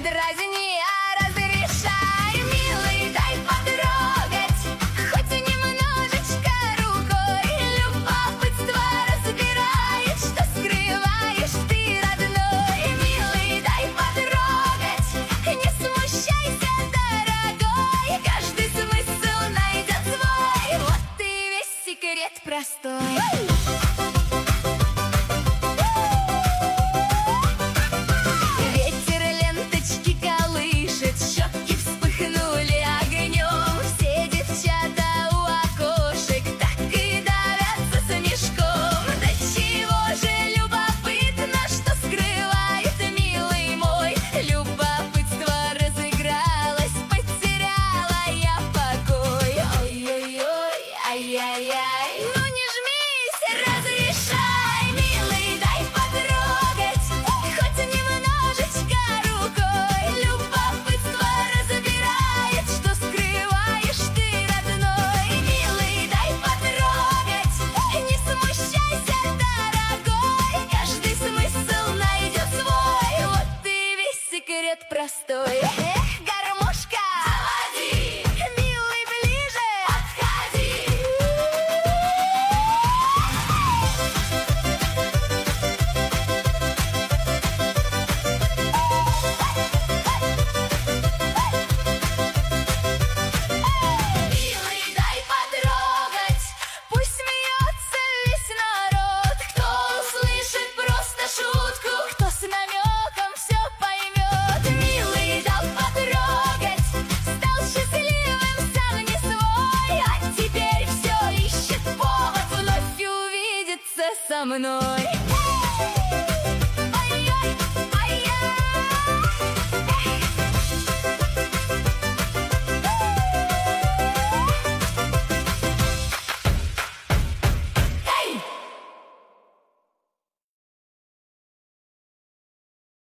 дразни, а разрешай, милый, дай потрогать, хоть и немножечко рукой. Любопытство разбирает, что скрываешь ты, родной. Милый, дай потрогать, не смущайся, дорогой, каждый смысл найдет свой, вот и весь секрет простой. Ай-яй-яй, ну не жмись, разрешай, милый, дай потрогать, хоть немножечко рукой. Любопытство разбирает, что скрываешь ты, родной. Милый, дай потрогать, не смущайся, дорогой, каждый смысл найдет свой, вот и весь секрет простой. Гармошка, заводи, милый, ближе подходи. Со мной.